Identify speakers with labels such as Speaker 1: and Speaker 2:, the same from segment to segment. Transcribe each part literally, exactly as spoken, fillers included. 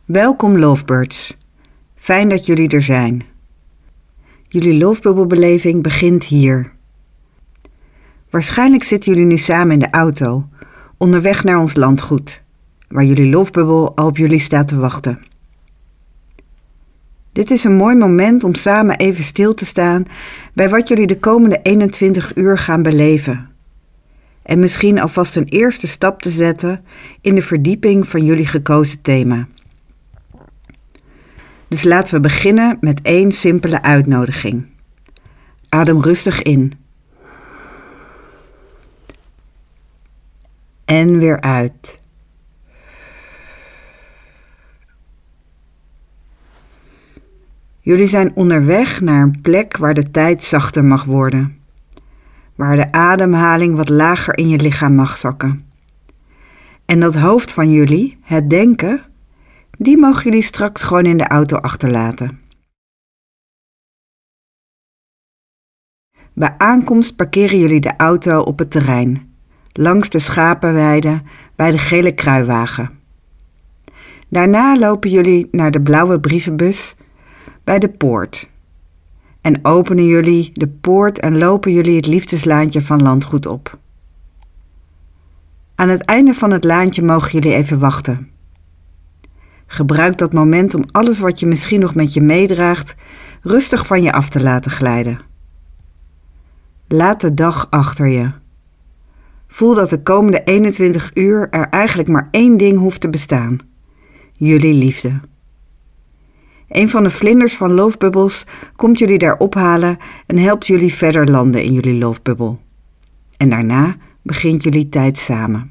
Speaker 1: Welkom Lovebirds. Fijn dat jullie er zijn. Jullie loofbubbelbeleving begint hier. Waarschijnlijk zitten jullie nu samen in de auto, onderweg naar ons landgoed, waar jullie loofbubbel al op jullie staat te wachten. Dit is een mooi moment om samen even stil te staan bij wat jullie de komende eenentwintig uur gaan beleven. En misschien alvast een eerste stap te zetten in de verdieping van jullie gekozen thema. Dus laten we beginnen met één simpele uitnodiging. Adem rustig in. En weer uit. Jullie zijn onderweg naar een plek waar de tijd zachter mag worden. Waar de ademhaling wat lager in je lichaam mag zakken. En dat hoofd van jullie, het denken, die mogen jullie straks gewoon in de auto achterlaten. Bij aankomst parkeren jullie de auto op het terrein, langs de schapenweide bij de gele kruiwagen. Daarna lopen jullie naar de blauwe brievenbus bij de poort. En openen jullie de poort en lopen jullie het liefdeslaantje van landgoed op. Aan het einde van het laantje mogen jullie even wachten. Gebruik dat moment om alles wat je misschien nog met je meedraagt rustig van je af te laten glijden. Laat de dag achter je. Voel dat de komende eenentwintig uur er eigenlijk maar één ding hoeft te bestaan. Jullie liefde. Een van de vlinders van loofbubbels komt jullie daar ophalen en helpt jullie verder landen in jullie loofbubbel. En daarna begint jullie tijd samen.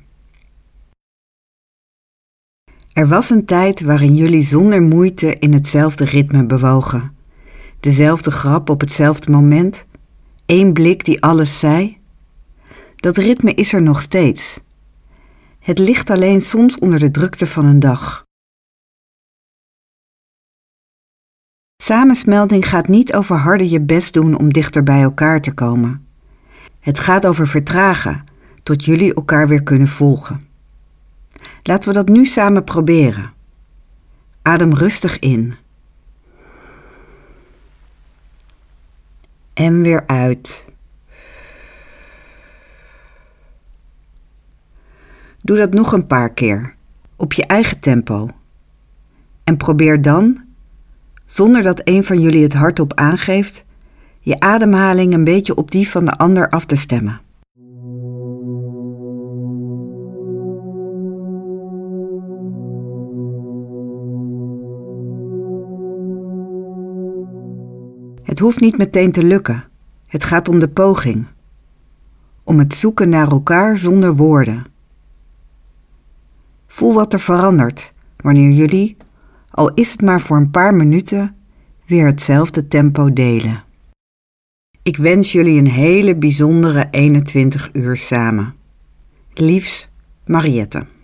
Speaker 1: Er was een tijd waarin jullie zonder moeite in hetzelfde ritme bewogen. Dezelfde grap op hetzelfde moment. Één blik die alles zei. Dat ritme is er nog steeds. Het ligt alleen soms onder de drukte van een dag. Samensmelting gaat niet over harder je best doen om dichter bij elkaar te komen. Het gaat over vertragen, tot jullie elkaar weer kunnen volgen. Laten we dat nu samen proberen. Adem rustig in. En weer uit. Doe dat nog een paar keer, op je eigen tempo. En probeer dan, zonder dat een van jullie het hardop aangeeft, je ademhaling een beetje op die van de ander af te stemmen. Het hoeft niet meteen te lukken. Het gaat om de poging. Om het zoeken naar elkaar zonder woorden. Voel wat er verandert wanneer jullie, al is het maar voor een paar minuten, weer hetzelfde tempo delen. Ik wens jullie een hele bijzondere eenentwintig uur samen. Liefs, Mariette.